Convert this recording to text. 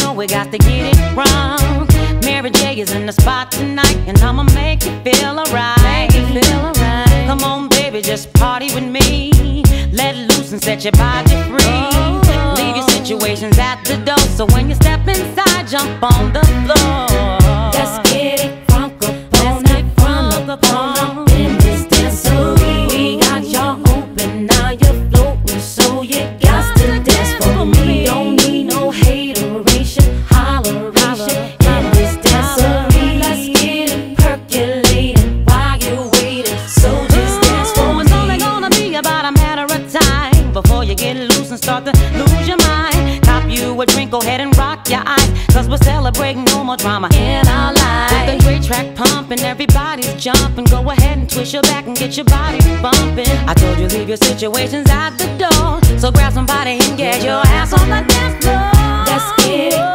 know we got to get it wrong. Mary J is in the spot tonight, and I'ma make you feel alright. Come on, baby, just party with me. Let loose and set your body free. Leave your situations at the door, so when you step inside, jump on the floor. Let's get it crunk up on in this dancery. We got y'all open, now you're floating, so you got to dance for me. Don't need no hateration, holleration in this dancery. Let's get it percolating while you're waiting, so just dance for me. It's only gonna be about a matter of time before you get loose and start to lose your mind. Cop you a drink, go ahead and rock your eyes, cause we're celebrating no more drama in our lives. With the great track pumping, everybody's jumping. Go ahead and twist your back and get your body bumping. I told you leave your situations at the door, so grab somebody and get your ass on the dance floor. Let's get it